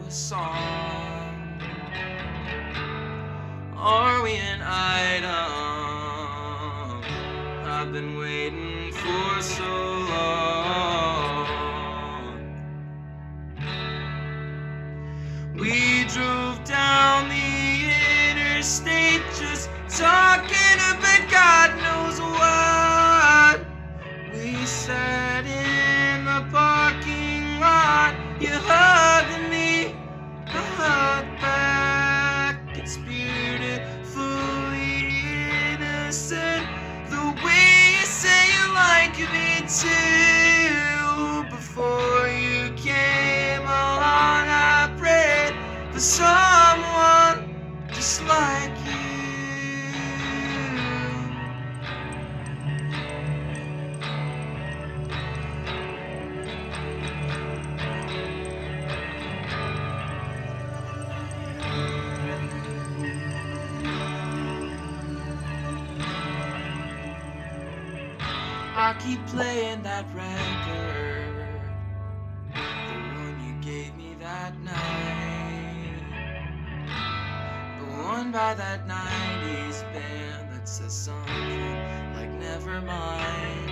a song? Are we an item? I've been waiting for so long. We drove down the interstate just talking about God knows what. We sat in the parking lot. You hugged me, I hugged back. It's beautifully innocent the way you say you like me too. Before you came along, I prayed for someone just like you. I keep playing that record, the one you gave me that night, the one by that 90s band that says something like never mind.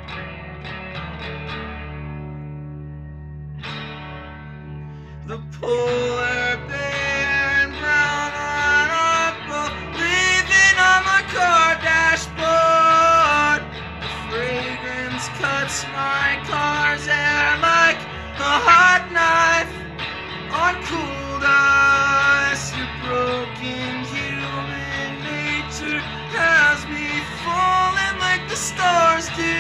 The polar bear and brown eyed apple living on my car dashboard. Fragrance cuts my car's air like a hot knife on cold ice. Your broken human nature has me falling like the stars do.